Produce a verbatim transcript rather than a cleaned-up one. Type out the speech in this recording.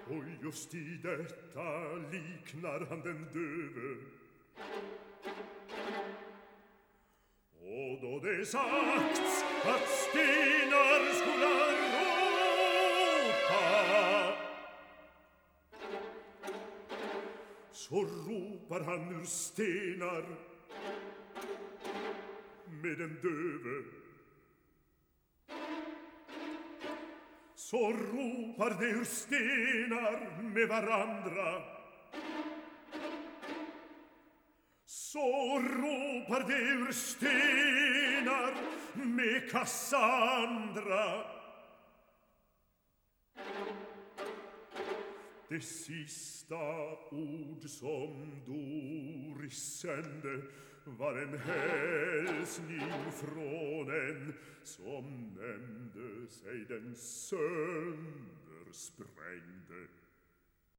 Och just i detta liknar han den döve. Och då det sagts att stenar skola råpa, så ropar han ur stenar med den döve. Så ropar de ur stenar med varandra. Så ropar de ur stenar med Cassandra. Det sista ord som Doris sände var en hälsning från en som nämnde sig den söndersprängde.